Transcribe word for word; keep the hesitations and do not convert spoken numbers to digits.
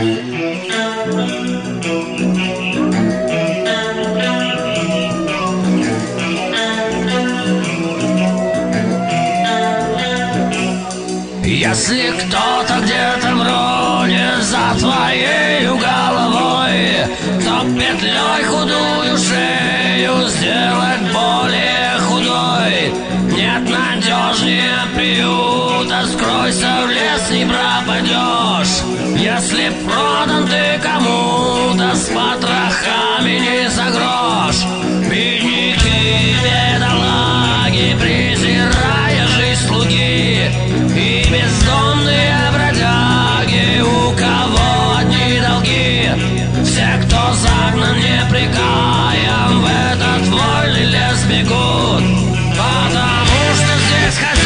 Если кто-то где-то вронит за твоей головой, то петлей худую шею сделать более худой. Нет надежнее приюта, скройся в лес, не пропадешь. Если продан ты кому-то, с потрохами не за грош. Бедняки, бедолаги, презирая жизнь слуги, и бездомные бродяги, у кого одни долги. Все, кто загнан непрекаем, в этот вольный лес бегут, потому что здесь хозяин.